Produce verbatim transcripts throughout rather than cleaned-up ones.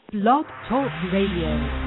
Blog Talk Radio.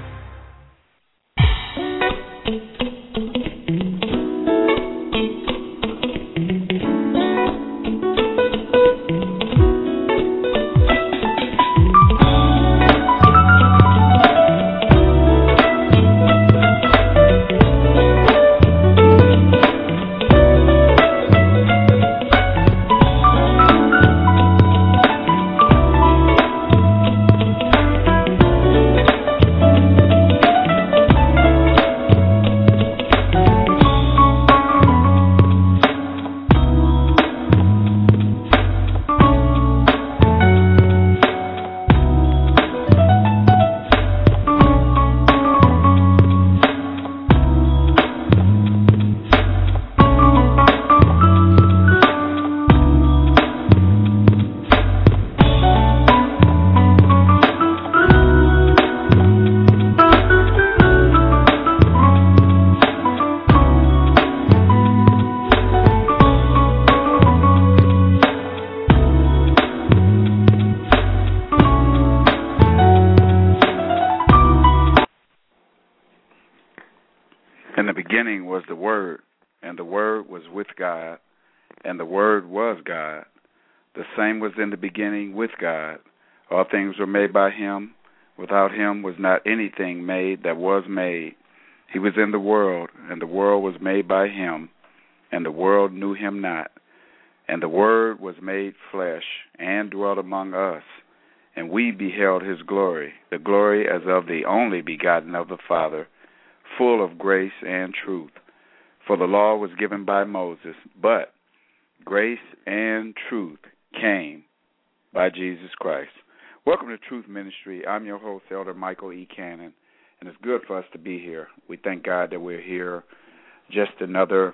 Was in the beginning with God. All things were made by him. Without him was not anything made that was made. He was in the world, and the world was made by him, and the world knew him not. And the Word was made flesh and dwelt among us, and we beheld his glory, the glory as of the only begotten of the Father, full of grace and truth. For the law was given by Moses, but grace and truth came by Jesus Christ. Welcome to Truth Ministry. I'm your host, Elder Michael E. Cannon, and it's good for us to be here. We thank God that we're here. Just another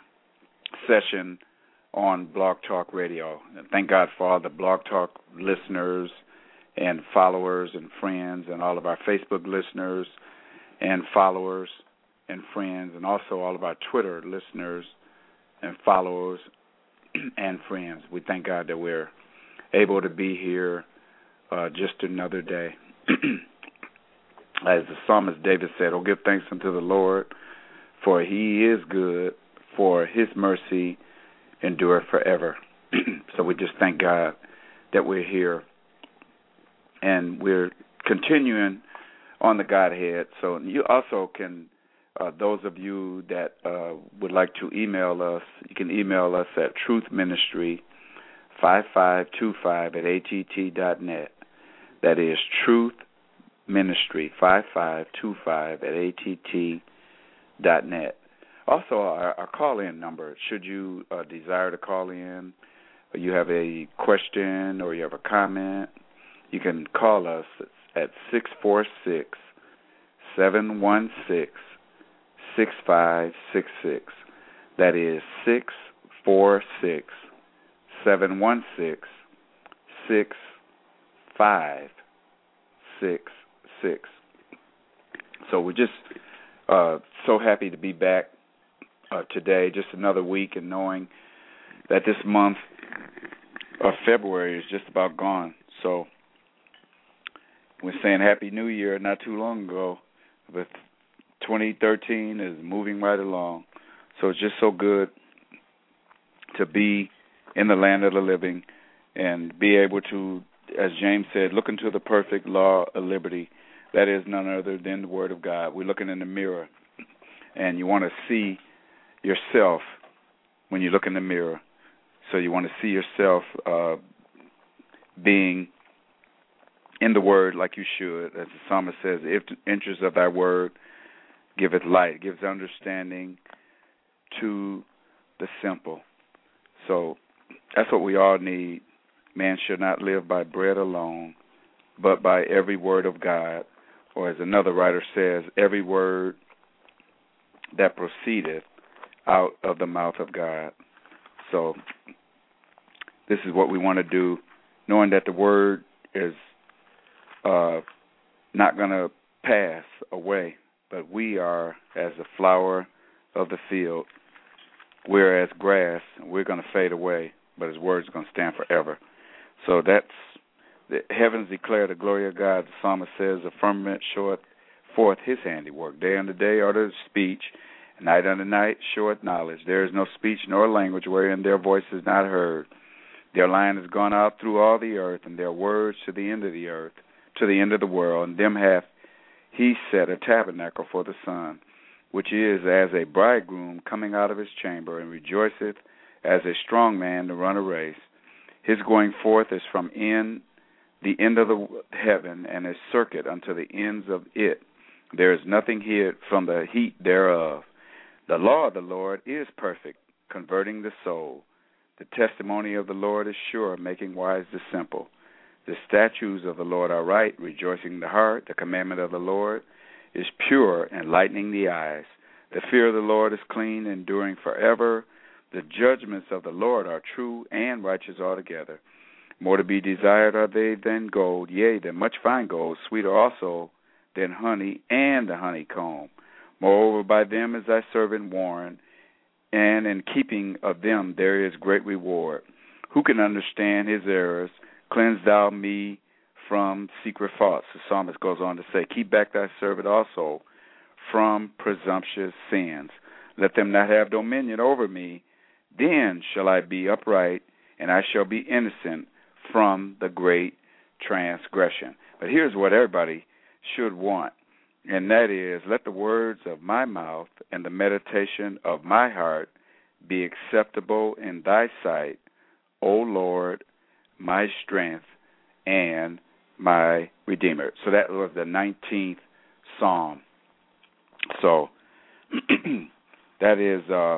session on Blog Talk Radio. And thank God for all the Blog Talk listeners and followers and friends, and all of our Facebook listeners and followers and friends, and also all of our Twitter listeners and followers and friends. We thank God that we're able to be here uh, just another day. As the psalmist David said, "Oh, give thanks unto the Lord, for he is good, for his mercy endureth forever." So we just thank God that we're here. And we're continuing on the Godhead. So you also can Uh, those of you that uh, would like to email us, you can email us at truthministry five five two five at A T T dot net. That is truthministry five five two five at A T T dot net. Also, our, our call-in number, should you uh, desire to call in, or you have a question or you have a comment, you can call us at six four six, seven one six, six five six six. That is six four six, seven one six, six five six six. So we're just uh, so happy to be back uh, today, just another week, and knowing that this month of February is just about gone. So we're saying Happy New Year not too long ago, but twenty thirteen is moving right along. So it's just so good to be in the land of the living and be able to, as James said, look into the perfect law of liberty. That is none other than the Word of God. We're looking in the mirror, and you want to see yourself when you look in the mirror. So you want to see yourself uh, being in the Word like you should. As the psalmist says, if the interest of thy Word giveth light, gives understanding to the simple. So that's what we all need. Man should not live by bread alone, but by every word of God. Or as another writer says, every word that proceedeth out of the mouth of God. So this is what we want to do, knowing that the word is uh, not going to pass away. But we are as the flower of the field. We're as grass. We're going to fade away, but his word is going to stand forever. So that's The heavens declare the glory of God. The psalmist says, the firmament showeth forth his handiwork. Day unto day uttereth speech, and night unto night showeth knowledge. There is no speech nor language wherein their voice is not heard. Their line is gone out through all the earth, and their words to the end of the earth, to the end of the world. And them hath he set a tabernacle for the sun, which is as a bridegroom coming out of his chamber, and rejoiceth as a strong man to run a race. His going forth is from end the end of the heaven, and a circuit unto the ends of it. There is nothing hid from the heat thereof. The law of the Lord is perfect, converting the soul. The testimony of the Lord is sure, making wise the simple. The statutes of the Lord are right, rejoicing the heart. The commandment of the Lord is pure, enlightening the eyes. The fear of the Lord is clean, enduring forever. The judgments of the Lord are true and righteous altogether. More to be desired are they than gold, yea, than much fine gold, sweeter also than honey and the honeycomb. Moreover, by them is thy servant warned, and in keeping of them there is great reward. Who can understand his errors? Cleanse thou me from secret faults. The psalmist goes on to say, keep back thy servant also from presumptuous sins. Let them not have dominion over me. Then shall I be upright, and I shall be innocent from the great transgression. But here's what everybody should want, and that is, let the words of my mouth and the meditation of my heart be acceptable in thy sight, O Lord, my strength and my Redeemer. So that was the nineteenth Psalm. So that is uh,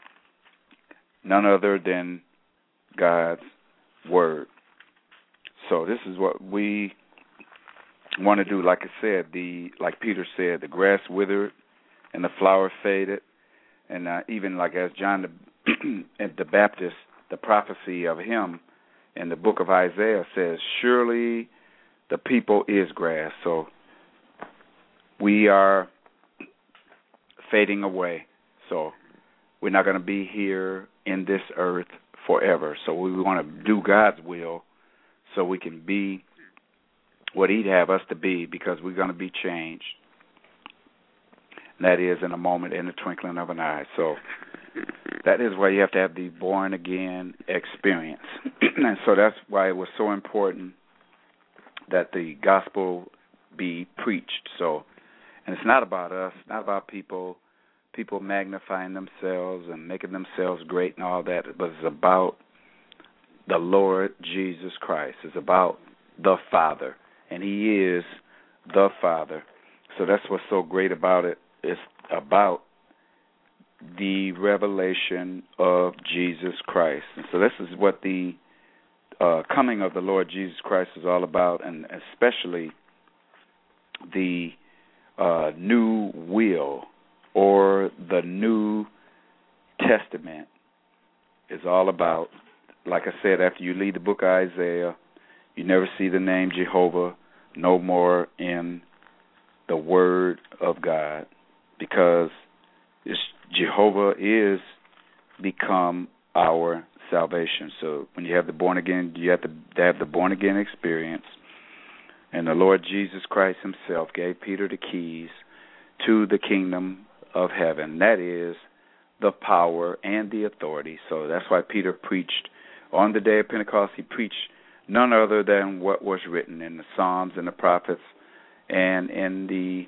none other than God's Word. So this is what we want to do. Like I said, the like Peter said, the grass withered and the flower faded, and uh, even like as John the, the Baptist, the prophecy of him in the book of Isaiah says, surely the people is grass. So we are fading away. So we're not going to be here in this earth forever. So we want to do God's will so we can be what he'd have us to be, because we're going to be changed. And that is in a moment, in the twinkling of an eye. So that is why you have to have the born-again experience. And so that's why it was so important that the gospel be preached. So, and it's not about us, not about people, people magnifying themselves and making themselves great and all that, but it's about the Lord Jesus Christ. It's about the Father, and he is the Father. So that's what's so great about it. It's about the revelation of Jesus Christ. And so this is what the uh, coming of the Lord Jesus Christ is all about, and especially the uh, new will or the New Testament is all about. Like I said, after you read the book of Isaiah, you never see the name Jehovah no more in the Word of God, because it's, Jehovah is become our salvation. So when you have the born again, you have to have the born again experience. And the Lord Jesus Christ himself gave Peter the keys to the kingdom of heaven. That is the power and the authority. So that's why Peter preached on the day of Pentecost. He preached none other than what was written in the Psalms and the prophets and in the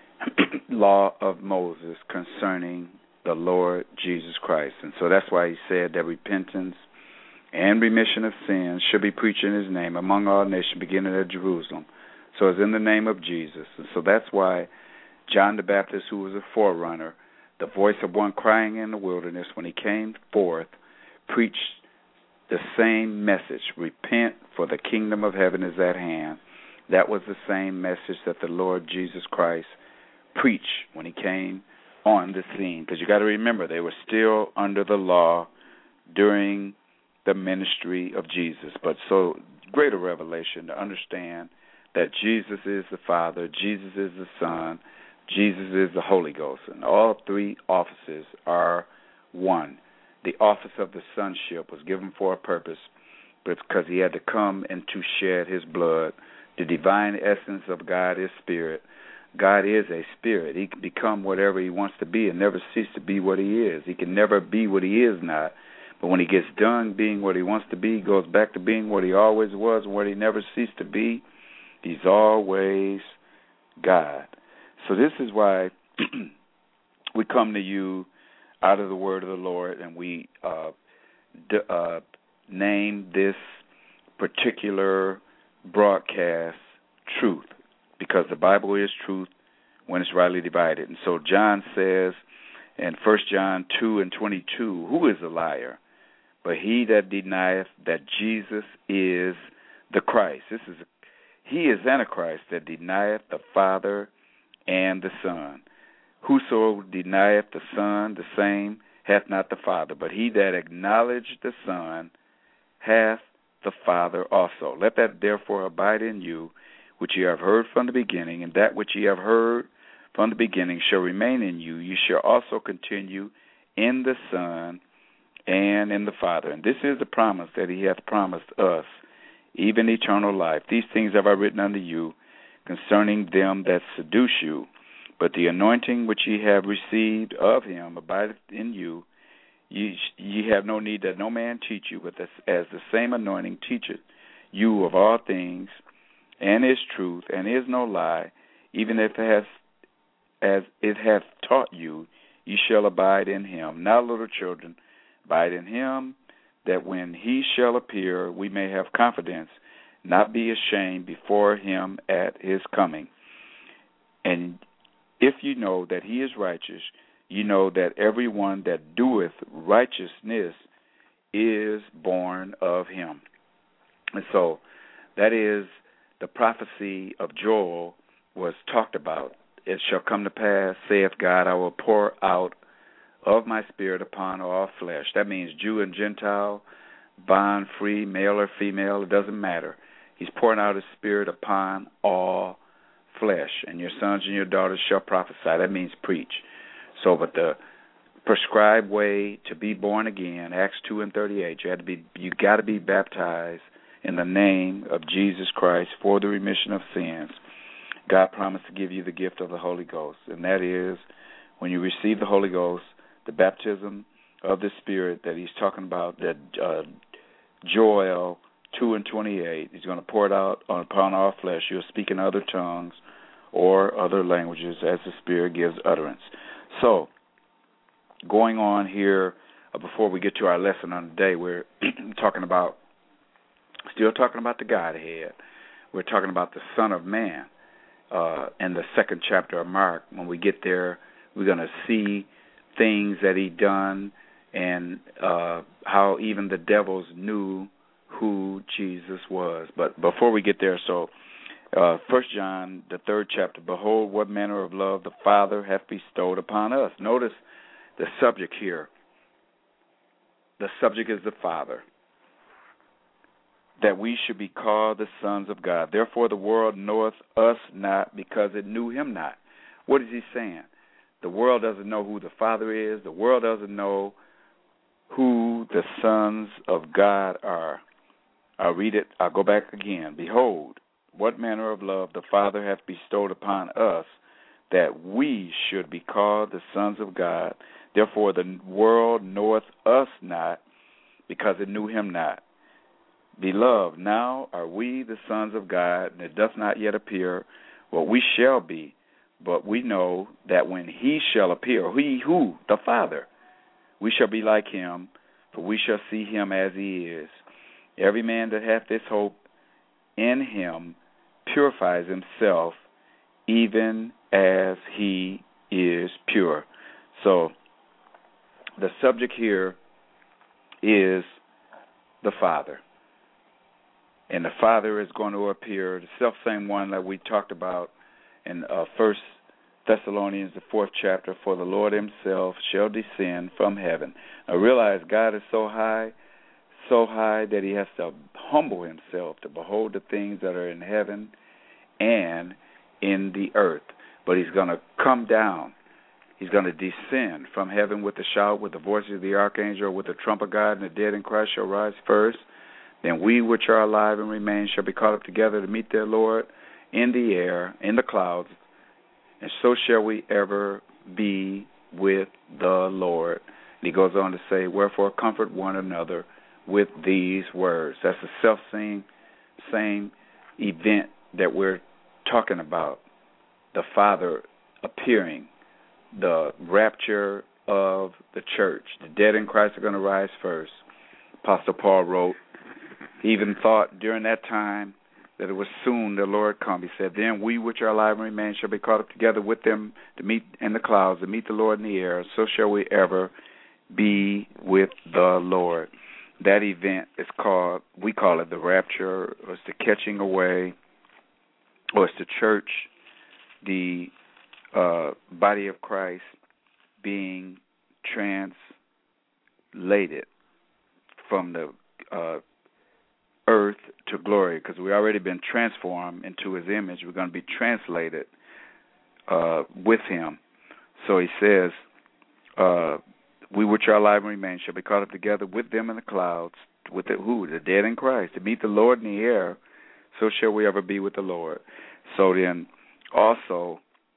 law of Moses concerning the Lord Jesus Christ. And so that's why he said that repentance and remission of sins should be preached in his name among all nations, beginning at Jerusalem. So it's in the name of Jesus. And so that's why John the Baptist, who was a forerunner, the voice of one crying in the wilderness, when he came forth, preached the same message: repent, for the kingdom of heaven is at hand. That was the same message that the Lord Jesus Christ preached when he came on the scene. Because you got to remember, they were still under the law during the ministry of Jesus. But so greater revelation to understand that Jesus is the Father, Jesus is the Son, Jesus is the Holy Ghost, and all three offices are one. The office of the sonship was given for a purpose, but it's because he had to come and to shed his blood. The divine essence of God is spirit. God is a spirit. He can become whatever he wants to be and never cease to be what he is. He can never be what he is not. But when he gets done being what he wants to be, he goes back to being what he always was and what he never ceased to be. He's always God. So this is why we come to you out of the word of the Lord, and we uh, d- uh, name this particular broadcast Truth, because the Bible is truth when it's rightly divided. And so John says in First John two and twenty-two, who is a liar? But he that denieth that Jesus is the Christ. This is he is Antichrist that denieth the Father and the Son. Whoso denieth the Son, the same hath not the Father. But he that acknowledgeth the Son hath the Father also. Let that therefore abide in you, which ye have heard from the beginning, and that which ye have heard from the beginning shall remain in you. You shall also continue in the Son and in the Father. And this is the promise that he hath promised us, even eternal life. These things have I written unto you concerning them that seduce you. But the anointing which ye have received of him abideth in you. Ye, ye have no need that no man teach you, but as, as the same anointing teacheth you of all things, and is truth, and is no lie, even if it has, as it hath taught you, ye shall abide in him. Now, little children, abide in him, that when he shall appear, we may have confidence, not be ashamed before him at his coming. And if you know that he is righteous, you know that every one that doeth righteousness is born of him. And so that is the prophecy of Joel was talked about. It shall come to pass, saith God, I will pour out of my spirit upon all flesh. That means Jew and Gentile, bond, free, male or female, it doesn't matter. He's pouring out his spirit upon all flesh, and your sons and your daughters shall prophesy. That means preach. So, but the prescribed way to be born again, Acts two and thirty-eight, you had to be, you got to be baptized in the name of Jesus Christ for the remission of sins. God promised to give you the gift of the Holy Ghost, and that is when you receive the Holy Ghost, the baptism of the Spirit that he's talking about, that uh, Joel two and twenty-eight, he's going to pour it out upon all flesh. You'll speak in other tongues or other languages as the Spirit gives utterance. So, going on here, uh, before we get to our lesson on the day, we're talking about, still talking about the Godhead. We're talking about the Son of Man uh, in the second chapter of Mark. When we get there, we're going to see things that he done and uh, how even the devils knew who Jesus was. But before we get there, so uh, First John, the third chapter, behold, what manner of love the Father hath bestowed upon us. Notice the subject here. The subject is the Father, that we should be called the sons of God. Therefore the world knoweth us not, because it knew him not. What is he saying? The world doesn't know who the Father is. The world doesn't know who the sons of God are. I'll read it. I'll go back again. Behold, what manner of love the Father hath bestowed upon us, that we should be called the sons of God. Therefore the world knoweth us not, because it knew him not. Beloved, now are we the sons of God, and it doth not yet appear what we shall be. But we know that when he shall appear, he who? The Father, we shall be like him, for we shall see him as he is. Every man that hath this hope in him purifies himself, even as he is pure. So the subject here is the Father. And the Father is going to appear, the self-same one that we talked about in uh, First Thessalonians, the fourth chapter, for the Lord himself shall descend from heaven. Now realize God is so high, so high that he has to humble himself to behold the things that are in heaven and in the earth. But he's going to come down. He's going to descend from heaven with a shout, with the voice of the archangel, with the trump of God, and the dead in Christ shall rise first. Then we which are alive and remain shall be caught up together to meet the Lord in the air, in the clouds, and so shall we ever be with the Lord. And he goes on to say, wherefore comfort one another with these words. That's the self-same same event that we're talking about. The Father appearing, the rapture of the church. The dead in Christ are going to rise first. Apostle Paul wrote, he even thought during that time that it was soon the Lord come. He said, then we which are alive and remain shall be caught up together with them to meet in the clouds, to meet the Lord in the air. So shall we ever be with the Lord. That event is called, we call it the rapture, or it's the catching away, or it's the church, the uh, body of Christ being translated from the uh, earth to glory, because we've already been transformed into his image. We're going to be translated uh, with him. So he says, uh, we which are alive and remain shall be caught up together with them in the clouds, with the, who? The dead in Christ, to meet the Lord in the air, so shall we ever be with the Lord. So then also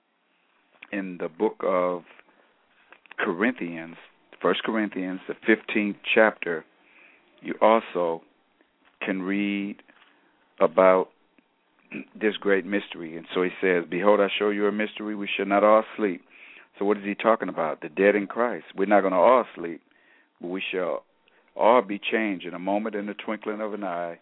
in the book of Corinthians, First Corinthians, the fifteenth chapter, you also can read about this great mystery. And so he says, behold, I show you a mystery, we shall not all sleep. So what is he talking about? The dead in Christ. We're not going to all sleep, but we shall all be changed in a moment, in the twinkling of an eye,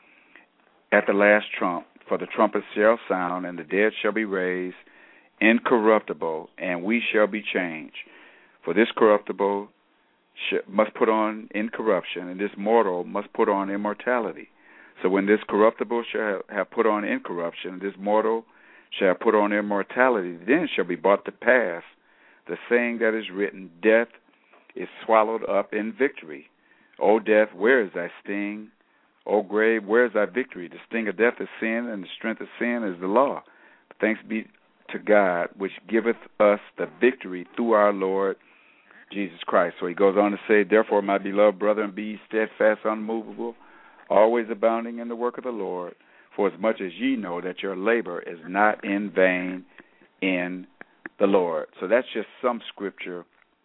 at the last trump. For the trumpet shall sound, and the dead shall be raised incorruptible, and we shall be changed. For this corruptible sh- must put on incorruption, and this mortal must put on immortality. So when this corruptible shall have put on incorruption, and this mortal shall put on immortality, then shall be brought to pass the saying that is written, death is swallowed up in victory. O death, where is thy sting? O grave, where is thy victory? The sting of death is sin, and the strength of sin is the law. But thanks be to God, which giveth us the victory through our Lord Jesus Christ. So he goes on to say, therefore, my beloved brethren, be ye steadfast, unmovable, always abounding in the work of the Lord, for as much as ye know that your labor is not in vain in the Lord. So that's just some scripture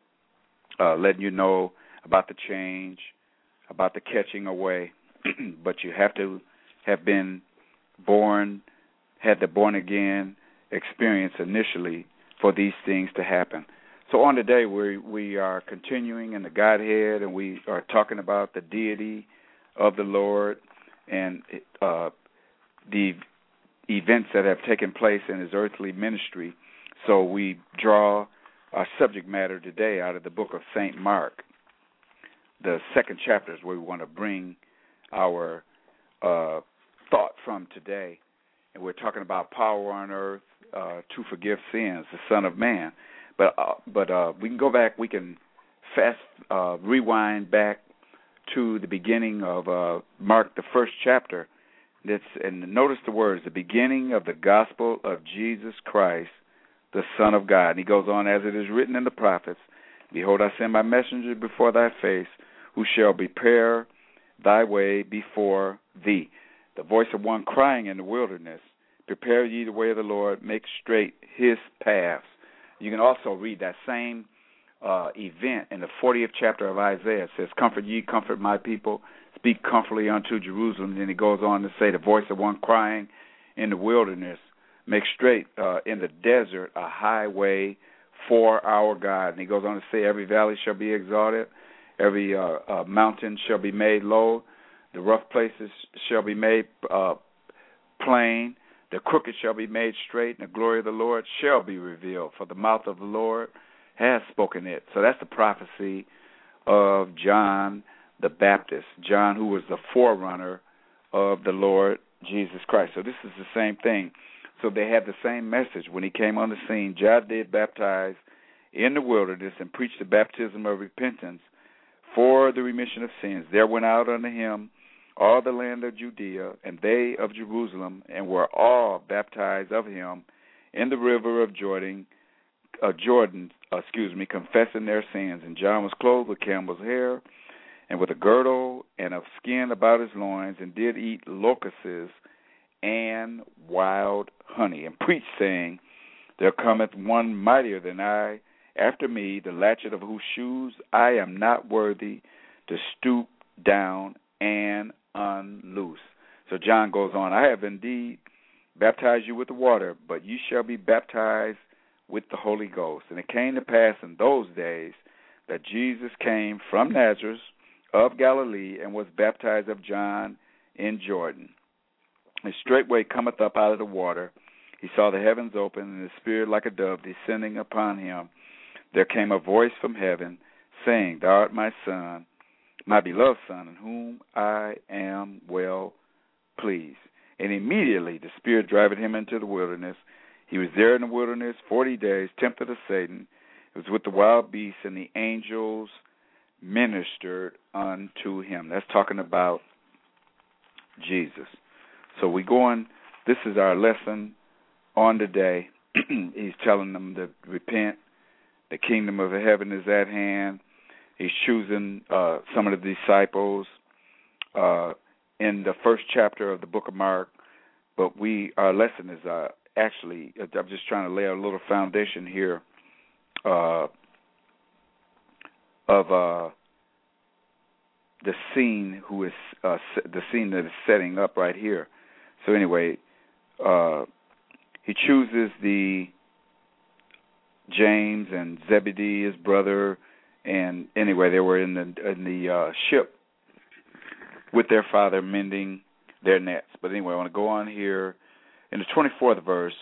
uh, letting you know about the change, about the catching away. But you have to have been born, had the born-again experience initially for these things to happen. So on today, we we are continuing in the Godhead, and we are talking about the deity of the Lord and uh, the events that have taken place in his earthly ministry. So we draw our subject matter today out of the book of Saint Mark. The second chapter is where we want to bring our uh, thought from today. And we're talking about power on earth uh, to forgive sins, the Son of Man. But uh, but uh, we can go back, we can fast uh, rewind back to the beginning of uh, Mark, the first chapter. That's, and notice the words, the beginning of the gospel of Jesus Christ, the Son of God. And he goes on, as it is written in the prophets, behold, I send my messenger before thy face, who shall prepare thy way before thee. The voice of one crying in the wilderness, prepare ye the way of the Lord, make straight his paths. You can also read that same uh, event in the fortieth chapter of Isaiah. It says, comfort ye, comfort my people, speak comfortably unto Jerusalem. Then he goes on to say, the voice of one crying in the wilderness, make straight uh, in the desert a highway for our God. And he goes on to say, every valley shall be exalted, every uh, uh, mountain shall be made low, the rough places shall be made uh, plain, the crooked shall be made straight, and the glory of the Lord shall be revealed, for the mouth of the Lord has spoken it. So that's the prophecy of John the Baptist, John, who was the forerunner of the Lord Jesus Christ. So this is the same thing. So they had the same message when he came on the scene. John did baptize in the wilderness and preached the baptism of repentance for the remission of sins. There went out unto him all the land of Judea, and they of Jerusalem, and were all baptized of him in the river of Jordan, uh, Jordan, uh, excuse me, confessing their sins. And John was clothed with camel's hair, and with a girdle and of skin about his loins, and did eat locusts and wild honey, and preached, saying, There cometh one mightier than I after me, the latchet of whose shoes I am not worthy to stoop down and unloose. So John goes on, I have indeed baptized you with the water, but you shall be baptized with the Holy Ghost. And it came to pass in those days that Jesus came from Nazareth of Galilee and was baptized of John in Jordan. And straightway cometh up out of the water, he saw the heavens open, and the Spirit like a dove descending upon him. There came a voice from heaven, saying, Thou art my Son, my beloved Son, in whom I am well pleased. And immediately the Spirit driveth him into the wilderness. He was there in the wilderness forty days, tempted of Satan. It was with the wild beasts, and the angels ministered unto him. That's talking about Jesus. So we go on, this is our lesson on today. He's telling them to repent. The kingdom of heaven is at hand. He's choosing uh, some of the disciples uh, in the first chapter of the book of Mark. But we, our lesson is uh, actually, I'm just trying to lay a little foundation here uh, of uh, the scene who is uh, the scene that is setting up right here. So anyway, uh, he chooses the James and Zebedee, his brother, and anyway, they were in the in the uh, ship with their father mending their nets. But anyway, I want to go on here in the twenty-fourth verse.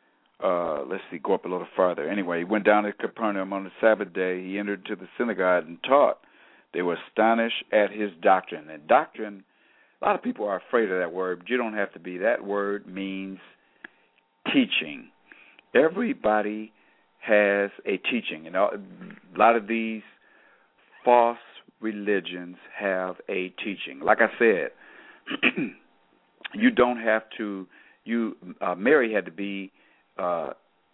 Uh, let's see, go up a little farther. Anyway, he went down to Capernaum on the Sabbath day. He entered into the synagogue and taught. They were astonished at his doctrine. And doctrine, a lot of people are afraid of that word, but you don't have to be. That word means teaching. Everybody has a teaching. You know, a lot of these false religions have a teaching. Like I said, you don't have to. You uh, Mary had to be. Uh,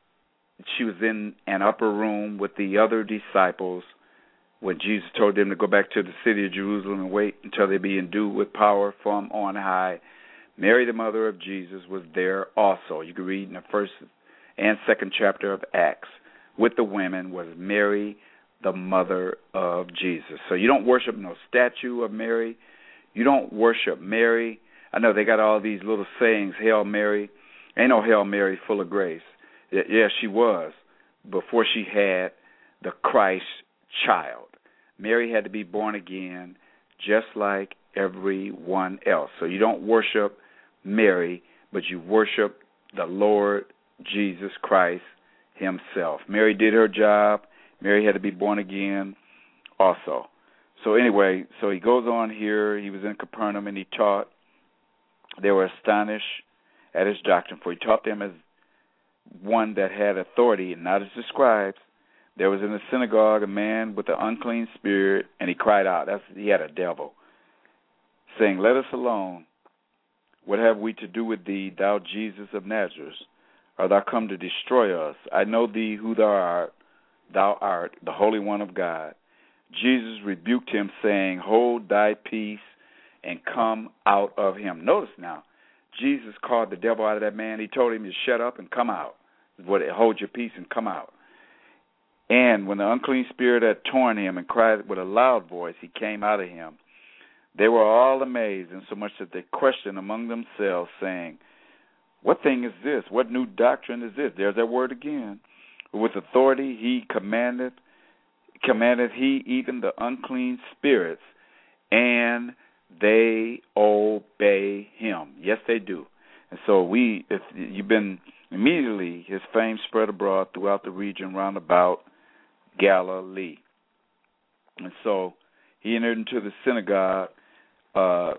she was in an upper room with the other disciples when Jesus told them to go back to the city of Jerusalem and wait until they be endued with power from on high. Mary, the mother of Jesus, was there also. You can read in the first and second chapter of Acts. With the women was Mary, the mother of Jesus. So you don't worship no statue of Mary. You don't worship Mary. I know they got all these little sayings, Hail Mary. Ain't no Hail Mary full of grace. Yeah, she was before she had the Christ child. Mary had to be born again just like everyone else. So you don't worship Mary, but you worship the Lord Jesus Christ himself. Mary did her job. Mary had to be born again also. So anyway, so he goes on here. He was in Capernaum and he taught. They were astonished at his doctrine, for he taught them as one that had authority and not as the scribes. There was in the synagogue a man with an unclean spirit, and he cried out. That's, he had a devil, saying, Let us alone. What have we to do with thee, thou Jesus of Nazareth? Art thou come to destroy us? I know thee who thou art. Thou art the Holy One of God. Jesus rebuked him, saying, Hold thy peace and come out of him. Notice now, Jesus called the devil out of that man. He told him to shut up and come out. What, hold your peace and come out. And when the unclean spirit had torn him and cried with a loud voice, he came out of him. They were all amazed, insomuch that they questioned among themselves, saying, What thing is this? What new doctrine is this? There's that word again. With authority he commanded, commanded he even the unclean spirits, and they obey him. Yes, they do. And so we, if you've been, immediately his fame spread abroad throughout the region round about Galilee. And so he entered into the synagogue, uh,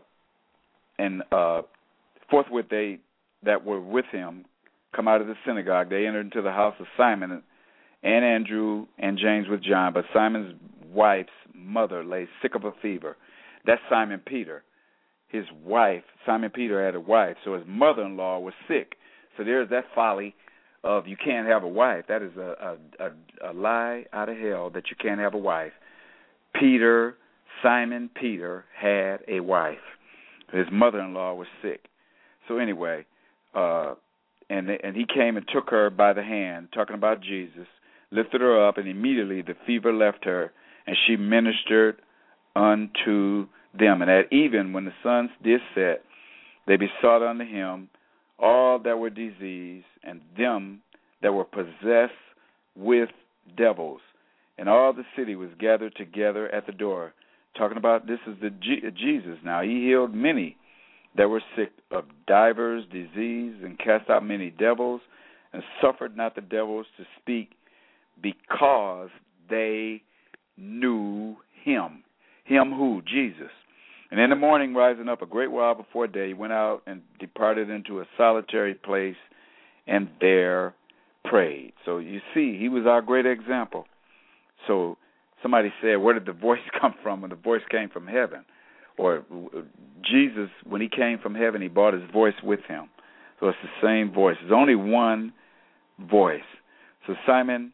and uh, forthwith they that were with him come out of the synagogue. They entered into the house of Simon and Andrew and James with John. But Simon's wife's mother lay sick of a fever. That's Simon Peter. His wife, Simon Peter had a wife, so his mother-in-law was sick. So there's that folly of you can't have a wife. That is a, a, a, a lie out of hell that you can't have a wife. Peter, Simon Peter had a wife. His mother-in-law was sick. So anyway, uh, and and he came and took her by the hand, talking about Jesus, lifted her up, and immediately the fever left her, and she ministered unto them. And at even when the sun did set, they besought unto him all that were diseased, and them that were possessed with devils. And all the city was gathered together at the door. Talking about this is the G- Jesus now. He healed many that were sick of divers disease, and cast out many devils, and suffered not the devils to speak, because they knew him. Him who? Jesus. And in the morning, rising up a great while before day, he went out and departed into a solitary place, and there prayed. So you see, he was our great example. So somebody said, where did the voice come from? When the voice came from heaven. Or Jesus, when he came from heaven, he brought his voice with him. So it's the same voice. There's only one voice. So Simon,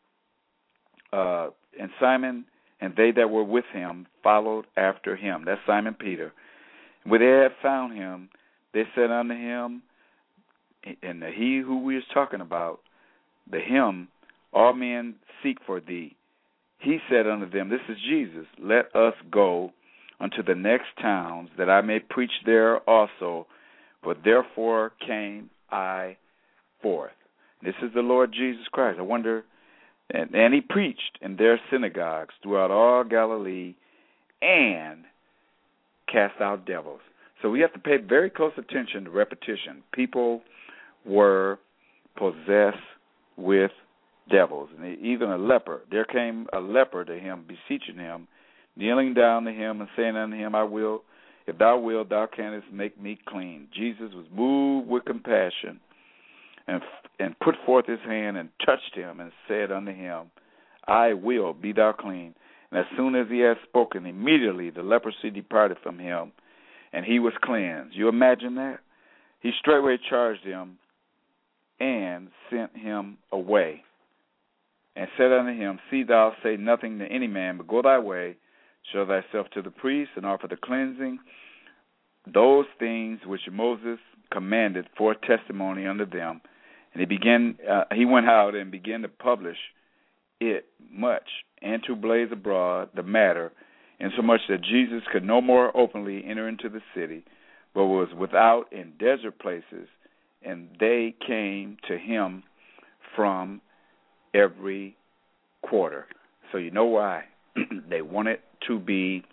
uh, and Simon and they that were with him followed after him. That's Simon Peter. When they had found him, they said unto him, and the he who we was talking about, the him, all men seek for thee. He said unto them, this is Jesus, let us go unto the next towns, that I may preach there also, for therefore came I forth. This is the Lord Jesus Christ. I wonder, and, and he preached in their synagogues throughout all Galilee, and cast out devils. So we have to pay very close attention to repetition. People were possessed with devils. And even a leper, there came a leper to him, beseeching him, kneeling down to him and saying unto him, I will, if thou wilt, thou canst make me clean. Jesus was moved with compassion, and and put forth his hand and touched him, and said unto him, I will, be thou clean. And as soon as he had spoken, immediately the leprosy departed from him, and he was cleansed. You imagine that? He straightway charged him and sent him away, and said unto him, see thou say nothing to any man, but go thy way, show thyself to the priest, and offer the cleansing, those things which Moses commanded for testimony unto them. And he began. Uh, he went out and began to publish it much, and to blaze abroad the matter, insomuch that Jesus could no more openly enter into the city, but was without in desert places, and they came to him from every quarter. So you know why? They wanted to be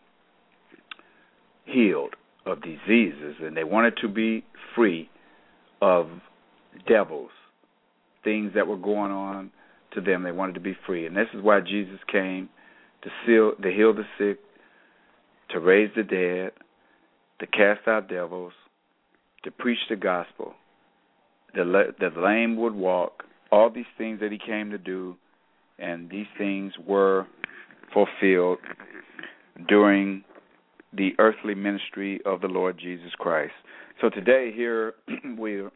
healed of diseases, and they wanted to be free of devils, things that were going on to them. They wanted to be free. And this is why Jesus came, to, seal, to heal the sick, to raise the dead, to cast out devils, to preach the gospel. The, the lame would walk, all these things that he came to do, and these things were fulfilled during the earthly ministry of the Lord Jesus Christ. So today here we're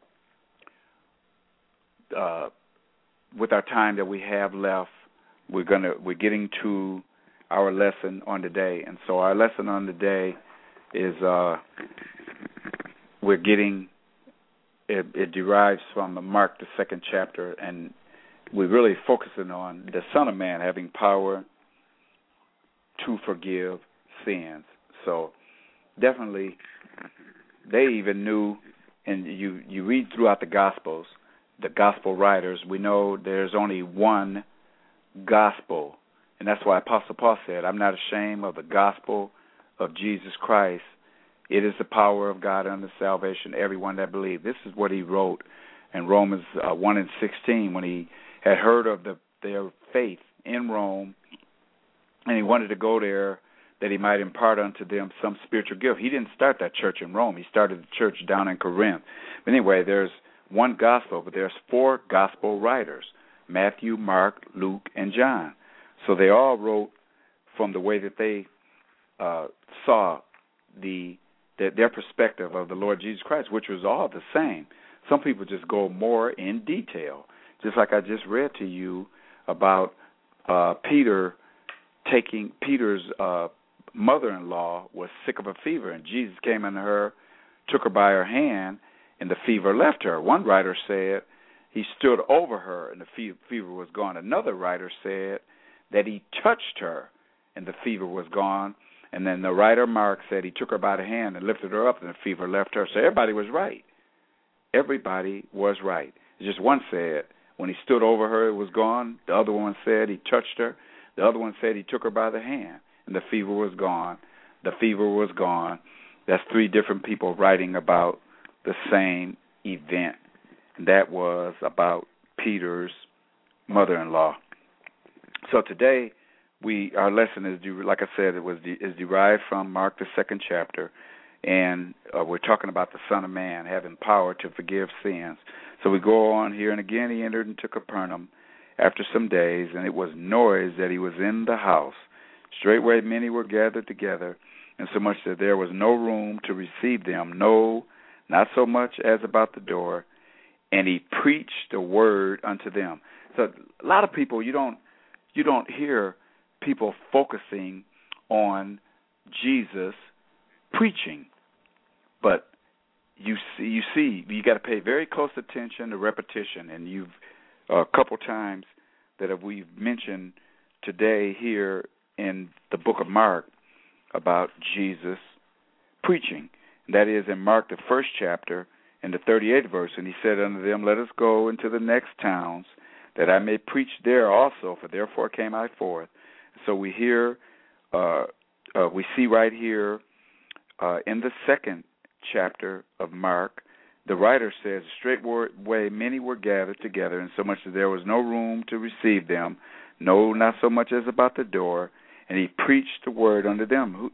uh, with our time that we have left, we're gonna we're getting to our lesson on today, and so our lesson on today is uh, we're getting it, it derives from Mark the second chapter, and we're really focusing on the Son of Man having power to forgive sins. So definitely, they even knew, and you, you read throughout the Gospels, the Gospel writers, we know there's only one gospel, and that's why Apostle Paul said, I'm not ashamed of the gospel of Jesus Christ. It is the power of God unto salvation, everyone that believes. This is what he wrote in Romans uh, one and sixteen, when he had heard of the, their faith in Rome, and he wanted to go there that he might impart unto them some spiritual gift. He didn't start that church in Rome. He started the church down in Corinth. But anyway, there's one gospel, but there's four gospel writers, Matthew, Mark, Luke, and John. So they all wrote from the way that they uh, saw the, the their perspective of the Lord Jesus Christ, which was all the same. Some people just go more in detail, just like I just read to you about uh, Peter taking Peter's uh, mother-in-law was sick of a fever, and Jesus came unto her, took her by her hand, and the fever left her. One writer said he stood over her, and the fever was gone. Another writer said that he touched her, and the fever was gone. And then the writer Mark said he took her by the hand and lifted her up, and the fever left her. So everybody was right. Everybody was right. Just one said when he stood over her, it was gone. The other one said he touched her. The other one said he took her by the hand, and the fever was gone. The fever was gone. That's three different people writing about the same event. And that was about Peter's mother-in-law. So today, we our lesson is, like I said, it was is derived from Mark, the second chapter, and uh, we're talking about the Son of Man having power to forgive sins. So we go on here, and again he entered into Capernaum after some days, and it was noise that he was in the house. Straightway many were gathered together, and so much that there was no room to receive them, no, not so much as about the door, and he preached the word unto them. So a lot of people, you don't you don't hear people focusing on Jesus preaching, but you see, you see, you got to pay very close attention to repetition. And you've uh, a couple times that we've mentioned today here in the book of Mark about Jesus preaching. And that is in Mark, the first chapter, in the thirty-eighth verse, and he said unto them, Let us go into the next towns, that I may preach there also, for therefore came I forth. So we hear, uh, uh, we see right here uh, in the second chapter of Mark, the writer says, straightway many were gathered together, and so much that there was no room to receive them, no, not so much as about the door, and he preached the word unto them. Who,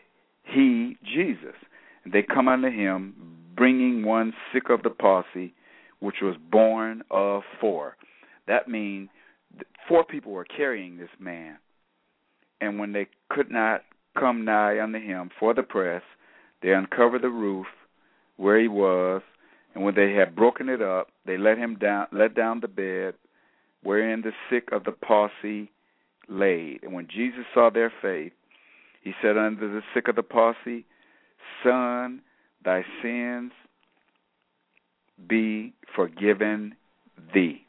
he, Jesus. And they come unto him, bringing one sick of the palsy, which was born of four. That means four people were carrying this man. And when they could not come nigh unto him for the press, they uncovered the roof where he was, and when they had broken it up, they let him down, let down the bed wherein the sick of the palsy laid. And when Jesus saw their faith, he said unto the sick of the palsy, Son, thy sins be forgiven thee.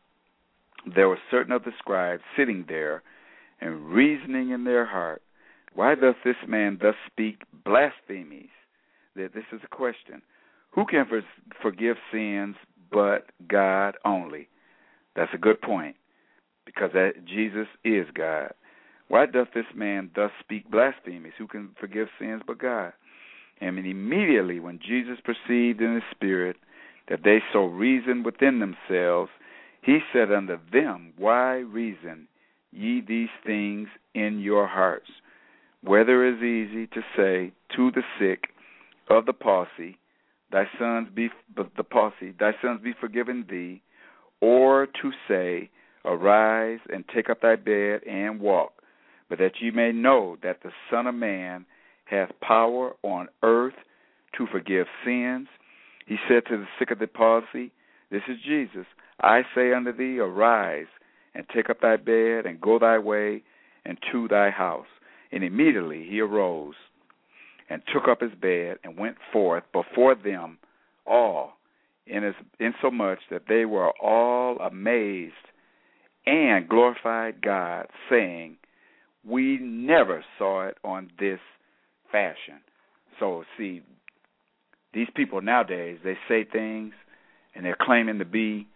There were certain of the scribes sitting there, and reasoning in their heart, why doth this man thus speak blasphemies? That this is a question. Who can for, forgive sins but God only? That's a good point, because that, Jesus is God. Why doth this man thus speak blasphemies? Who can forgive sins but God? And immediately when Jesus perceived in his spirit that they so reasoned within themselves, he said unto them, Why reason ye these things in your hearts? Whether it is easy to say to the sick of the palsy, thy sons be the palsy, thy sons be forgiven thee, or to say, arise and take up thy bed and walk, but that ye may know that the Son of Man hath power on earth to forgive sins. He said to the sick of the palsy, this is Jesus, I say unto thee, arise and take up thy bed and go thy way and to thy house. And immediately he arose and took up his bed and went forth before them all, insomuch that they were all amazed and glorified God, saying, we never saw it on this fashion. So, see, these people nowadays, they say things and they're claiming to be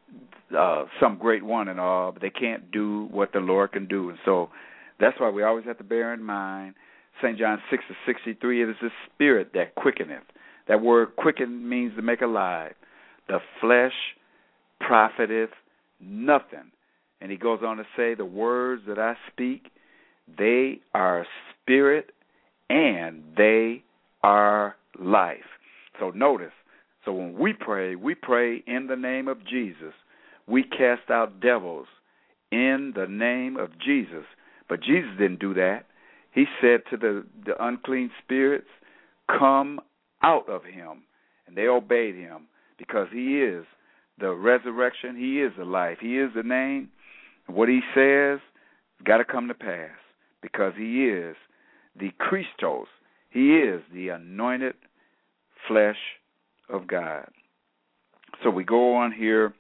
uh, some great one and all, but they can't do what the Lord can do. And so that's why we always have to bear in mind Saint John six to sixty-three, it is the spirit that quickeneth. That word quicken means to make alive. The flesh profiteth nothing. And he goes on to say, the words that I speak, they are spirit and they are life. So notice, so when we pray, we pray in the name of Jesus. We cast out devils in the name of Jesus. But Jesus didn't do that. He said to the, the unclean spirits, come out of him. And they obeyed him because he is the resurrection. He is the life. He is the name. And what he says has got to come to pass because he is the Christos. He is the anointed flesh of God. So we go on here,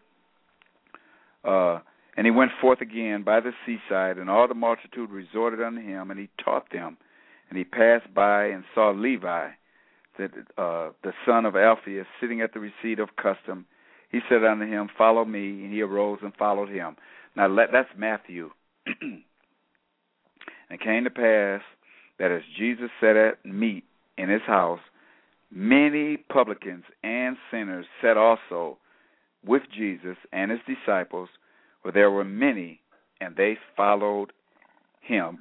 uh, and he went forth again by the seaside, and all the multitude resorted unto him, and he taught them. And he passed by and saw Levi, the, uh, the son of Alphaeus, sitting at the receipt of custom. He said unto him, Follow me, and he arose and followed him. Now let, that's Matthew. And it came to pass that as Jesus sat at meat in his house, many publicans and sinners sat also with Jesus and his disciples, for there were many, and they followed him.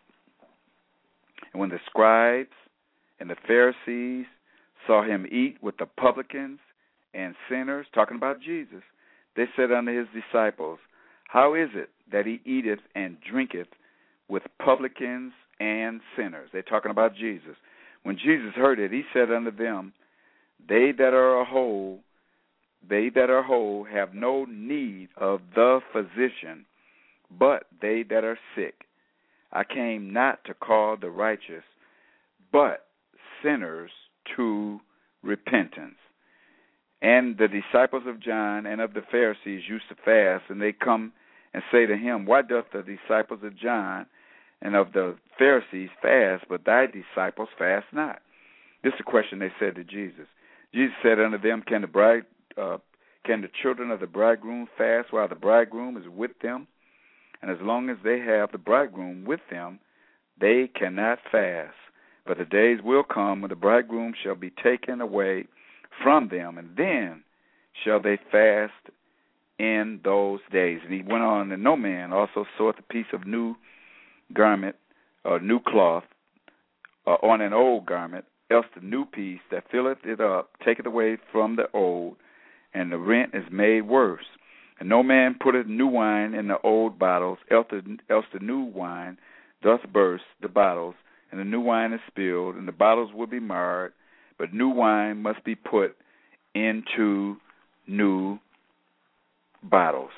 And when the scribes and the Pharisees saw him eat with the publicans and sinners, talking about Jesus, they said unto his disciples, How is it that he eateth and drinketh with publicans and sinners? They're talking about Jesus. When Jesus heard it, he said unto them, They that are whole, they that are whole have no need of the physician, but they that are sick. I came not to call the righteous, but sinners to repentance. And the disciples of John and of the Pharisees used to fast, and they come and say to him, Why doth the disciples of John and of the Pharisees fast, but thy disciples fast not? This is a question they said to Jesus. Jesus said unto them, Can the bride, uh, can the children of the bridegroom fast while the bridegroom is with them? And as long as they have the bridegroom with them, they cannot fast. But the days will come when the bridegroom shall be taken away from them, and then shall they fast in those days. And he went on, and no man also seweth a piece of new garment, or new cloth, uh, on an old garment, else the new piece that filleth it up taketh away from the old, and the rent is made worse. And no man putteth new wine in the old bottles, else the, else the new wine doth burst the bottles, and the new wine is spilled, and the bottles will be marred. But new wine must be put into new bottles.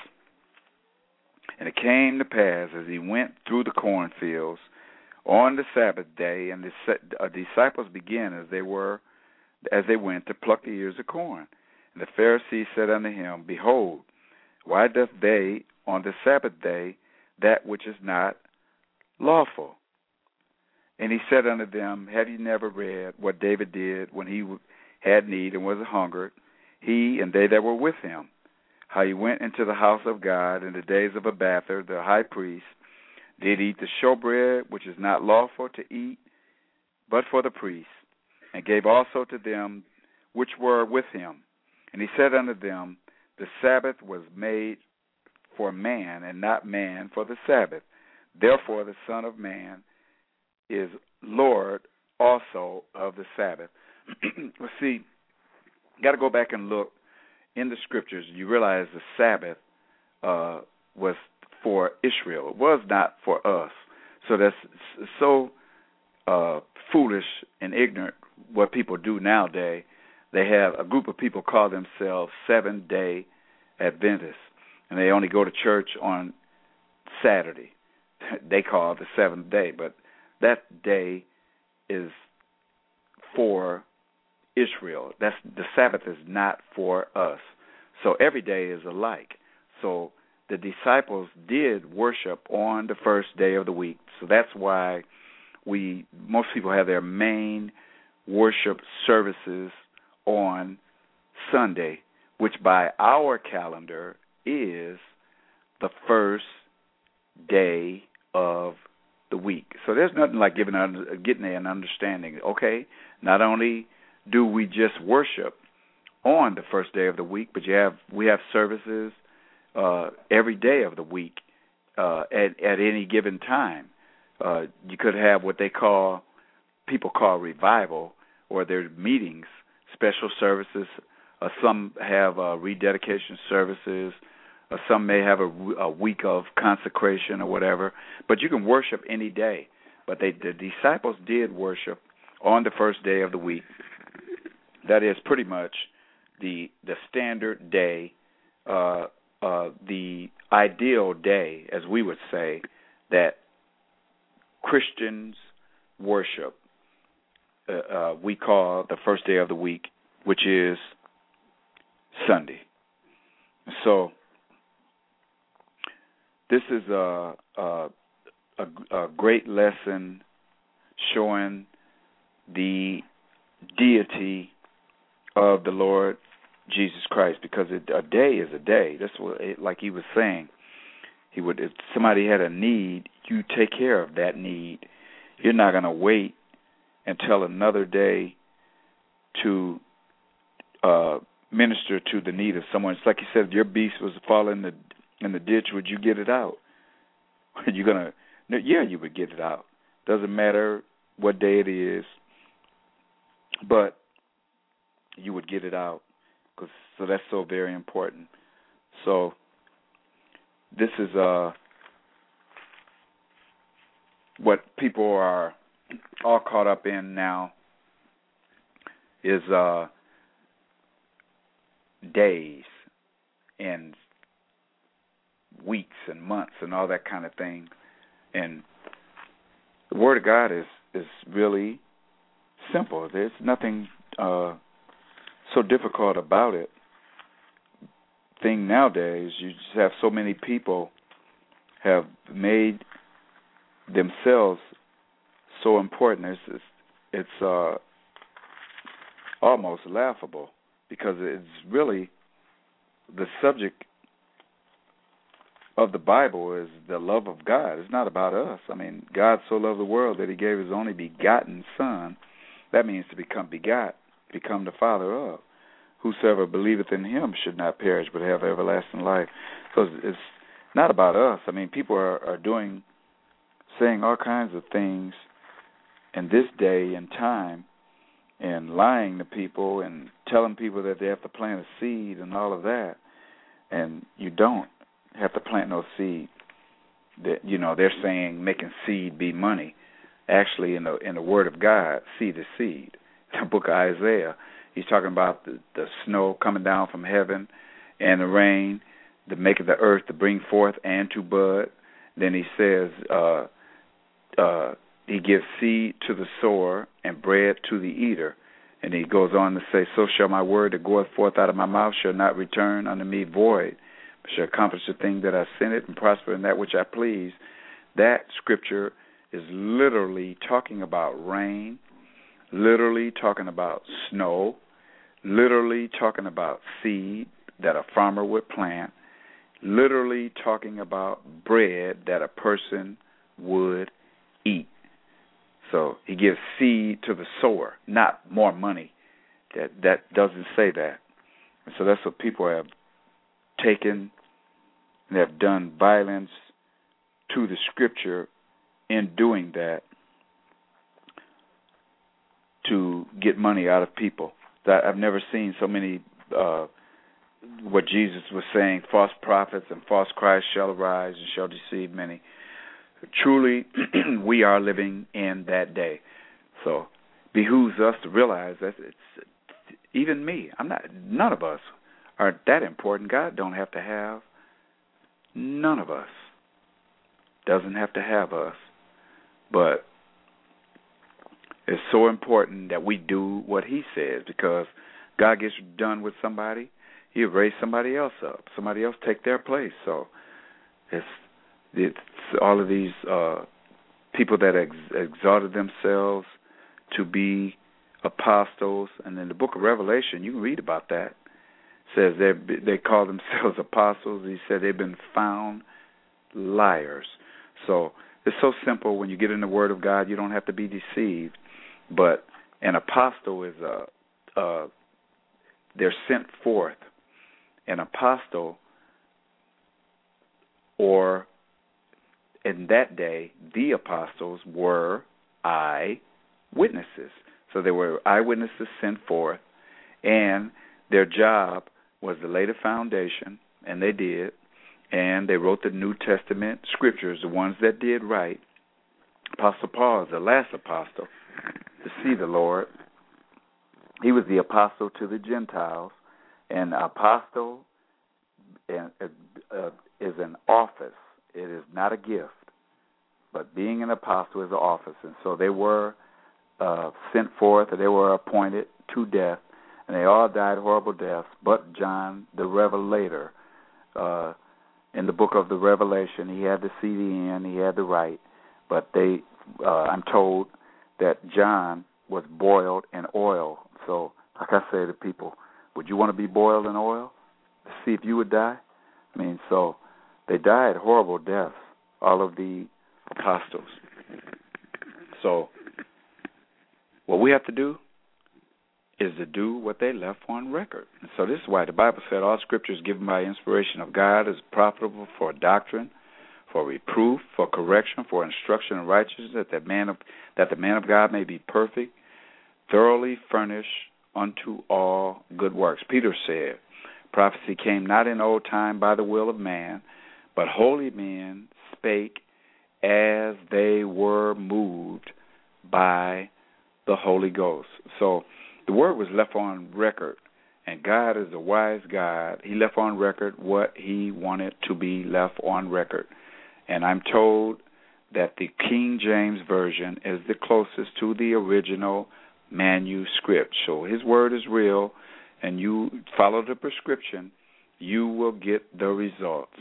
And it came to pass, as he went through the cornfields on the Sabbath day, and the uh, disciples began as they were, as they went to pluck the ears of corn. And the Pharisees said unto him, Behold, why doth they on the Sabbath day that which is not lawful? And he said unto them, Have ye never read what David did when he had need and was hungered, he and they that were with him, how he went into the house of God in the days of Abiathar the high priest, did eat the showbread, which is not lawful to eat, but for the priests, and gave also to them which were with him. And he said unto them, The Sabbath was made for man, and not man for the Sabbath. Therefore the Son of Man is Lord also of the Sabbath. Well, see, you got to go back and look in the scriptures. You realize the Sabbath uh, was for Israel. It was not for us. So that's so uh, foolish and ignorant what people do nowadays. They have a group of people call themselves Seventh-day Adventists, and they only go to church on Saturday. They call it the seventh day, but that day is for Israel. That's the Sabbath is not for us. So every day is alike. So the disciples did worship on the first day of the week. So that's why we most people have their main worship services on Sunday, which by our calendar is the first day of the week. So there's nothing like giving getting an understanding. Okay, not only do we just worship on the first day of the week, but you have we have services uh, every day of the week uh, at at any given time. Uh, you could have what they call people call revival, or their meetings, special services. Uh, some have uh, rededication services. Uh, some may have a, a week of consecration or whatever. But you can worship any day. But they, the disciples did worship on the first day of the week. That is pretty much the the standard day, uh, uh, the ideal day, as we would say, that Christians worship, uh, uh, we call the first day of the week, which is Sunday. So this is a, a, a, a great lesson showing the deity of the Lord Jesus Christ, because it, a day is a day. That's what, it, like he was saying, he would. If somebody had a need, you take care of that need. You're not going to wait until another day to uh, minister to the need of someone. It's like you said, if your beast was to fall in the in the ditch, would you get it out? You're gonna, yeah, you would get it out. Doesn't matter what day it is, but you would get it out. Cause, so that's so very important. So this is uh, what people are all caught up in now is uh, days and weeks and months and all that kind of thing. And the Word of God is, is really simple. There's nothing uh, so difficult about it. Thing nowadays, you just have so many people have made themselves so important. It's it's, it's uh, almost laughable, because it's really the subject of the Bible is the love of God. It's not about us. I mean, God so loved the world that he gave his only begotten Son. That means to become begot, become the Father of. Whosoever believeth in him should not perish but have everlasting life. So it's not about us. I mean, people are, are doing, saying all kinds of things in this day and time, and lying to people and telling people that they have to plant a seed and all of that. And you don't have to plant no seed. That, you know, they're saying making seed be money. Actually, in the in the Word of God, seed is seed. The book of Isaiah, he's talking about the, the snow coming down from heaven and the rain, the making the earth to bring forth and to bud. Then he says uh, uh, he gives seed to the sower and bread to the eater. And he goes on to say, so shall my word that goeth forth out of my mouth shall not return unto me void, but shall accomplish the thing that I sent it and prosper in that which I please. That scripture is literally talking about rain, literally talking about snow, literally talking about seed that a farmer would plant, literally talking about bread that a person would eat. So he gives seed to the sower, not more money. That that doesn't say that. And so that's what people have taken and have done violence to the scripture in doing that to get money out of people. That I've never seen so many, uh, what Jesus was saying, false prophets and false Christs shall arise and shall deceive many. Truly, we are living in that day. So, behooves us to realize that it's even me. I'm not. None of us are that important. God don't have to have. None of us doesn't have to have us, but it's so important that we do what He says, because God gets done with somebody, He'll raise somebody else up. Somebody else take their place. So, it's. It's all of these uh, people that ex- exalted themselves to be apostles, and in the book of Revelation, you can read about that. It says they they call themselves apostles. He said they've been found liars. So it's so simple. When you get in the Word of God, you don't have to be deceived. But an apostle is a, a they're sent forth. An apostle, or in that day, the apostles were eyewitnesses. So they were eyewitnesses sent forth, and their job was to lay the foundation, and they did, and they wrote the New Testament scriptures, the ones that did right. Apostle Paul is the last apostle to see the Lord. He was the apostle to the Gentiles, and apostle is an office. It is not a gift. but being an apostle is an office. And so they were uh, sent forth, and they were appointed to death, and they all died horrible deaths, but John the Revelator, uh, in the book of the Revelation, he had the C D in, he had the right, but they, uh, I'm told that John was boiled in oil. So, like I say to people, would you want to be boiled in oil to see if you would die? I mean, so they died horrible deaths, all of the apostles. So what we have to do is to do what they left on record. And so this is why the Bible said all Scripture is given by inspiration of God, is profitable for doctrine, for reproof, for correction, for instruction in righteousness, that the man of that the man of God may be perfect, thoroughly furnished unto all good works. Peter said, prophecy came not in old time by the will of man, but holy men spake as they were moved by the Holy Ghost. So the word was left on record, and God is a wise God. He left on record what he wanted to be left on record. And I'm told that the King James Version is the closest to the original manuscript. So his word is real, and you follow the prescription, you will get the results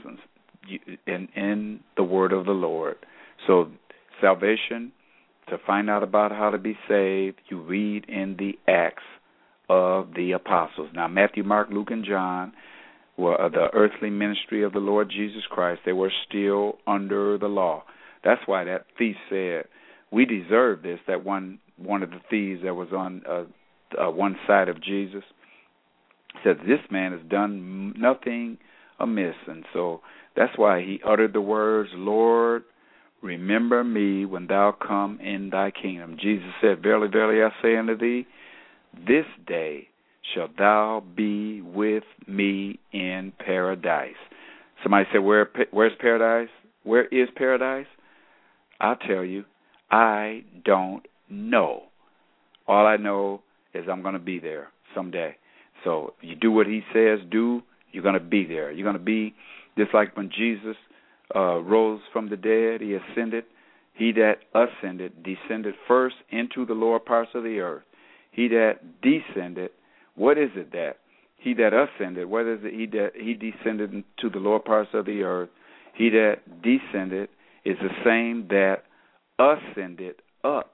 in, in the word of the Lord. So salvation, to find out about how to be saved, you read in the Acts of the Apostles. Now, Matthew, Mark, Luke, and John were the earthly ministry of the Lord Jesus Christ. They were still under the law. That's why that thief said, we deserve this, that one one of the thieves that was on uh, uh, one side of Jesus said, this man has done nothing amiss. And so that's why he uttered the words, Lord, remember me when thou come in thy kingdom. Jesus said, verily, verily, I say unto thee, this day shalt thou be with me in paradise. Somebody said, Where, where's paradise? Where is paradise? I'll tell you, I don't know. All I know is I'm going to be there someday. So you do what he says do, you're going to be there. You're going to be just like when Jesus uh, rose from the dead, he ascended. He that ascended descended first into the lower parts of the earth. He that descended, what is it that? He that ascended, what is it? He that he descended into the lower parts of the earth. He that descended is the same that ascended up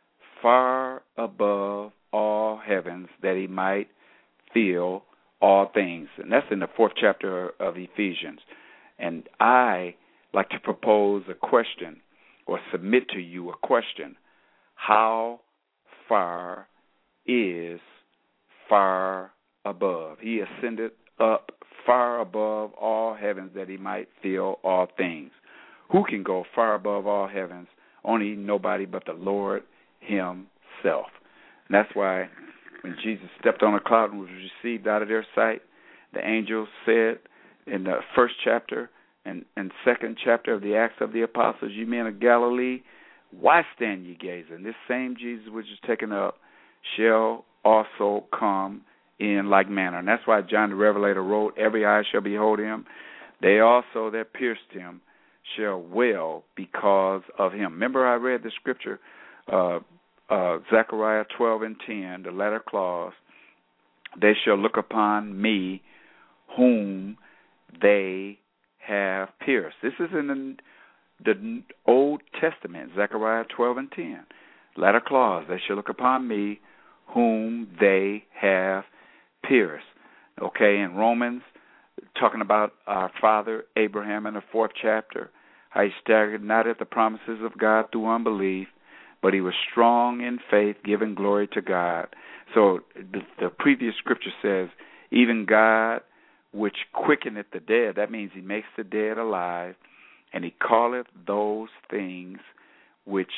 far above all heavens, that he might fill all things. And that's in the fourth chapter of Ephesians. And I like to propose a question, or submit to you a question. How far is far above? He ascended up far above all heavens, that he might fill all things. Who can go far above all heavens? Only nobody but the Lord himself. And that's why when Jesus stepped on a cloud and was received out of their sight, the angel said in the first chapter and, and second chapter of the Acts of the Apostles, you men of Galilee, why stand ye gazing? This same Jesus which is taken up shall also come in like manner. And that's why John the Revelator wrote, every eye shall behold him. They also that pierced him shall wail because of him. Remember I read the scripture, uh, uh, Zechariah twelve and ten, the latter clause, they shall look upon me whom they have pierced. This is in the, the Old Testament, Zechariah twelve and ten. Latter clause, they shall look upon me whom they have pierced. Okay, in Romans, talking about our father Abraham in the fourth chapter, how he staggered not at the promises of God through unbelief, but he was strong in faith, giving glory to God. So the, the previous scripture says, even God which quickeneth the dead, that means he makes the dead alive, and he calleth those things which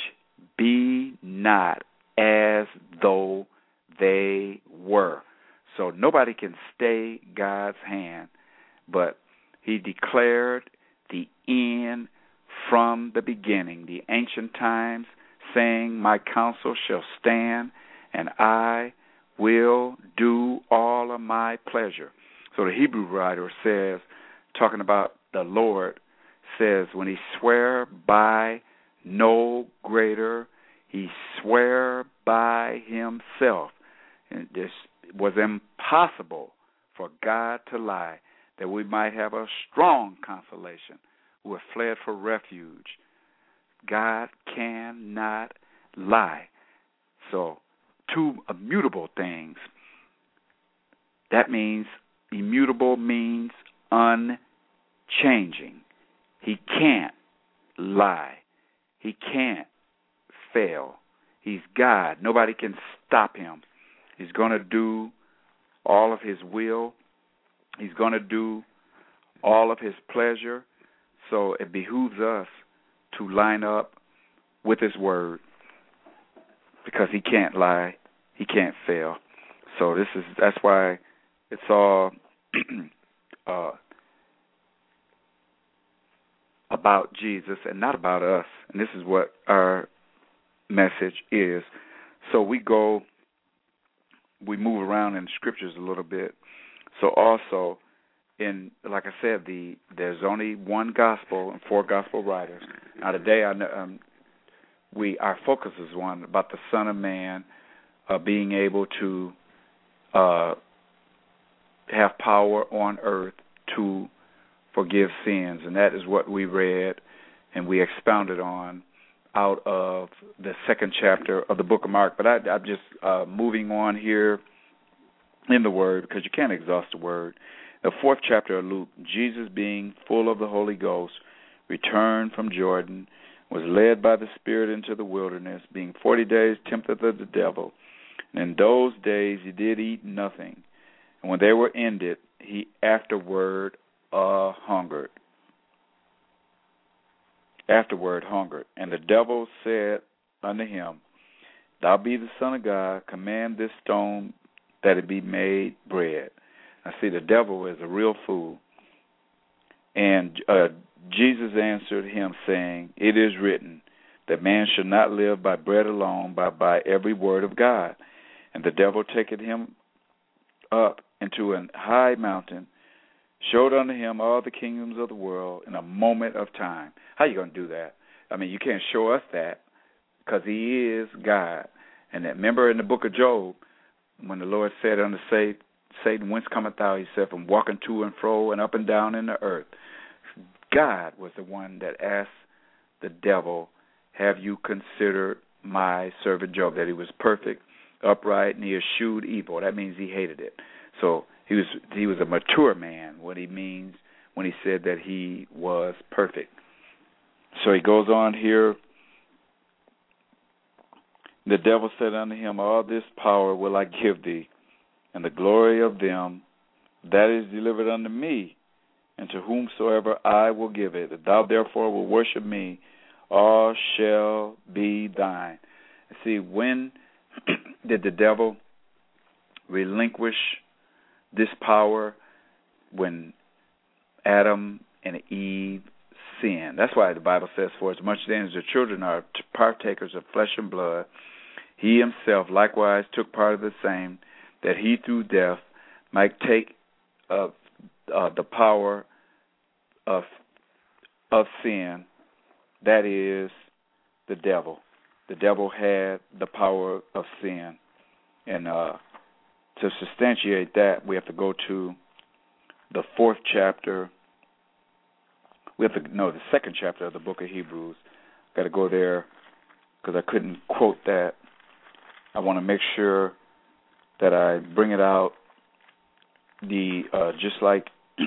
be not as though they were. So nobody can stay God's hand, but he declared the end from the beginning, the ancient times, saying, my counsel shall stand, and I will do all of my pleasure. So the Hebrew writer says, talking about the Lord, says, when he swear by no greater. He swore by himself. And this was impossible for God to lie, that we might have a strong consolation who have fled for refuge. God cannot lie. So, two immutable things. That means immutable means unchanging. He can't lie. He can't fail. He's God. Nobody can stop him. He's going to do all of his will. He's going to do all of his pleasure. So it behooves us to line up with his word, because he can't lie. He can't fail. So this is that's why it's all uh, about Jesus and not about us. And this is what our message is. So we go, we move around in the scriptures a little bit. So also, in like I said, the there's only one gospel and four gospel writers. Now today, I um, we our focus is one about the Son of Man uh, being able to uh, have power on earth to forgive sins, and that is what we read and we expounded on out of the second chapter of the book of Mark. But I, I'm just uh, moving on here in the Word, because you can't exhaust the Word. The fourth chapter of Luke, Jesus, being full of the Holy Ghost, returned from Jordan, was led by the Spirit into the wilderness, being forty days tempted of the devil. And in those days he did eat nothing. And when they were ended, he afterward uh, hungered. Afterward hungered. And the devil said unto him, Thou be the Son of God, command this stone that it be made bread. I see the devil is a real fool. And uh, Jesus answered him, saying, It is written, that man should not live by bread alone, but by every word of God. And the devil taketh him up into an high mountain, showed unto him all the kingdoms of the world in a moment of time. How you going to do that? I mean, you can't show us that, because he is God. And that, remember in the book of Job, when the Lord said unto Satan, Whence cometh thou? He said, From walking to and fro and up and down in the earth. God was the one that asked the devil, Have you considered my servant Job, that he was perfect, upright, and he eschewed evil? That means he hated it. So he was he was a mature man, what he means when he said that he was perfect. So he goes on here. The devil said unto him, All this power will I give thee, and the glory of them that is delivered unto me, and to whomsoever I will give it. If thou therefore will worship me, all shall be thine. See, when did the devil relinquish this power? When Adam and Eve sinned. That's why the Bible says, For as much then as the children are partakers of flesh and blood, he himself likewise took part of the same, that he through death might take uh, uh, the power of of sin, that is the devil. The devil had the power of sin. And uh, to substantiate that, we have to go to the fourth chapter. We have to know the second chapter of the book of Hebrews. Got to go there because I couldn't quote that. I want to make sure that I bring it out the uh, just like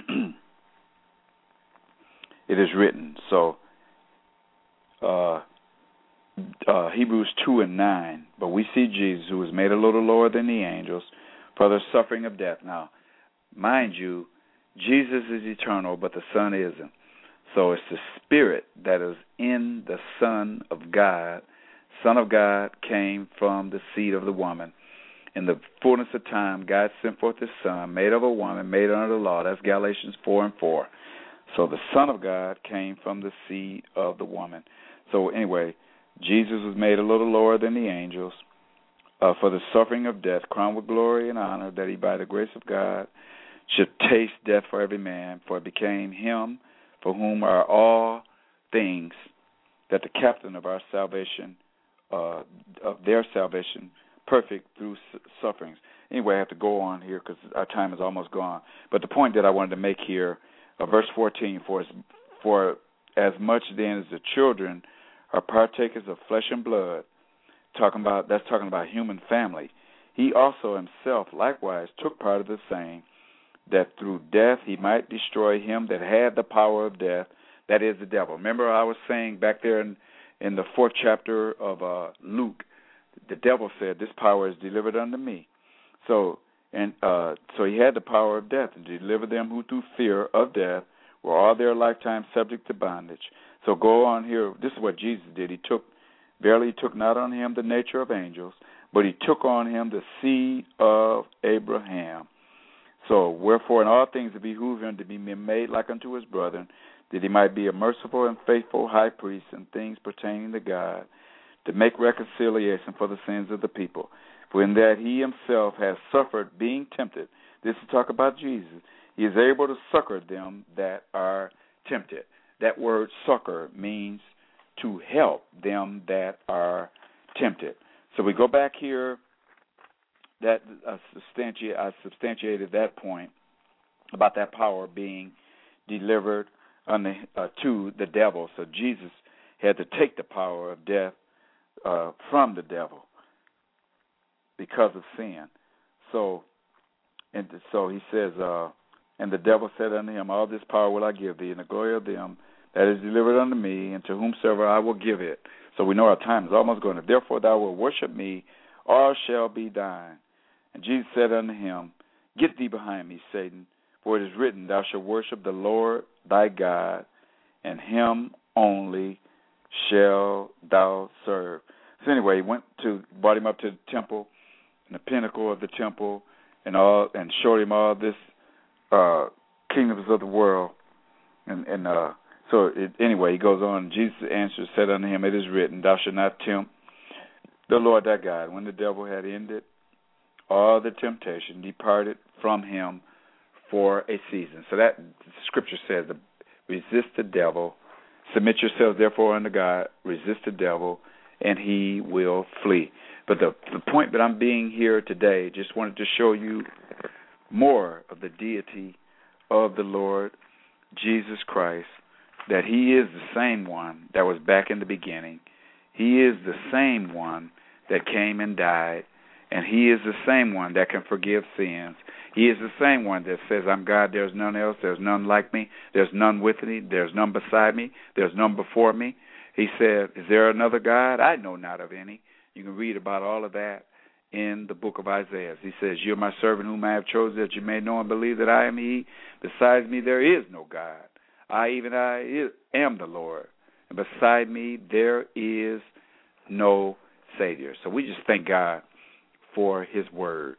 it is written. So uh, uh, Hebrews two and nine. But we see Jesus, who was made a little lower than the angels, for the suffering of death. Now, mind you, Jesus is eternal, but the Son isn't. So it's the Spirit that is in the Son of God. Son of God came from the seed of the woman. In the fullness of time, God sent forth His Son, made of a woman, made under the law. That's Galatians four and four. So the Son of God came from the seed of the woman. So anyway, Jesus was made a little lower than the angels uh, for the suffering of death, crowned with glory and honor, that He by the grace of God should taste death for every man. For it became Him for whom are all things, that the captain of our salvation, uh, of their salvation, perfect through su- sufferings. Anyway, I have to go on here because our time is almost gone. But the point that I wanted to make here, uh, verse fourteen, for as, for as much then as the children are partakers of flesh and blood, talking about that's talking about human family, he also himself likewise took part of the same, that through death he might destroy him that had the power of death, that is the devil. Remember I was saying back there in, in the fourth chapter of uh, Luke, the devil said, this power is delivered unto me. So and uh, so he had the power of death, and delivered them who through fear of death were all their lifetime subject to bondage. So go on here. This is what Jesus did. He took, verily he took not on him the nature of angels, but he took on him the seed of Abraham. So wherefore in all things it behooved him to be made like unto his brethren, that he might be a merciful and faithful high priest in things pertaining to God, to make reconciliation for the sins of the people. For in that he himself has suffered being tempted, this is talk about Jesus, he is able to succor them that are tempted. That word succor means to help them that are tempted. So we go back here, that uh, substanti- I substantiated that point about that power being delivered on the, uh, to the devil. So Jesus had to take the power of death uh, from the devil because of sin. So, and so he says, uh, and the devil said unto him, all this power will I give thee, and the glory of them that is delivered unto me, and to whomsoever I will give it. So we know our time is almost gone. If therefore thou wilt worship me, all shall be thine. And Jesus said unto him, get thee behind me, Satan, for it is written, thou shalt worship the Lord thy God, and him only shall thou serve. So anyway, he went to, brought him up to the temple, and the pinnacle of the temple, and all, and showed him all this uh, kingdoms of the world. And, and uh, so it, anyway, he goes on. Jesus answered, said unto him, it is written, thou shalt not tempt the Lord thy God. When the devil had ended all the temptation, departed from him for a season. So that scripture says, resist the devil, submit yourselves therefore unto God, resist the devil, and he will flee. But the, the point that I'm being here today, just wanted to show you more of the deity of the Lord Jesus Christ, that he is the same one that was back in the beginning. He is the same one that came and died, and he is the same one that can forgive sins. He is the same one that says, I'm God, there's none else, there's none like me, there's none with me, there's none beside me, there's none before me. He said, is there another God? I know not of any. You can read about all of that in the book of Isaiah. He says, you're my servant whom I have chosen, that you may know and believe that I am he. Besides me there is no God. I, even I, is, am the Lord. And beside me there is no Savior. So we just thank God for his word.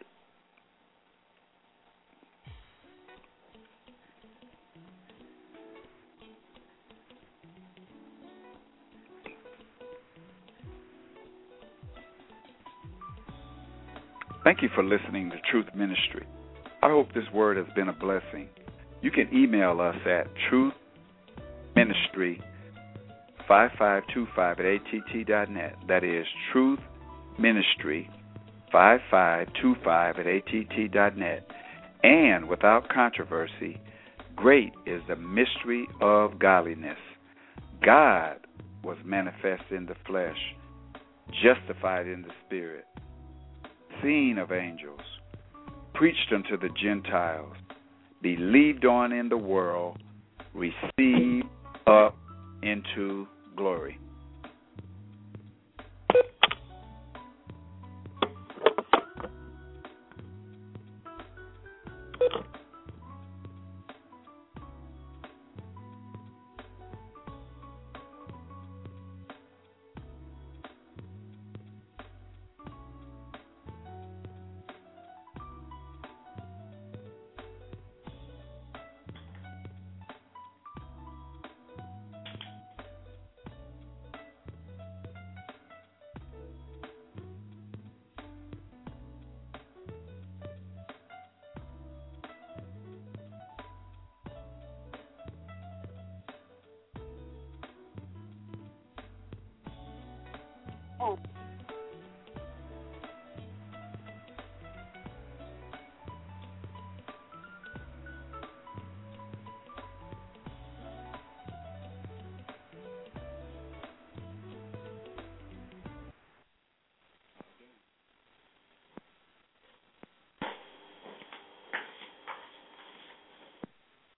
Thank you for listening to Truth Ministry. I hope this word has been a blessing. You can email us at truthministry five five two five at A T T dot net. That is truthministry five five two five at A T T dot net. And without controversy, great is the mystery of godliness. God was manifest in the flesh, justified in the spirit, seen of angels, preached unto the Gentiles, believed on in the world, received up into glory.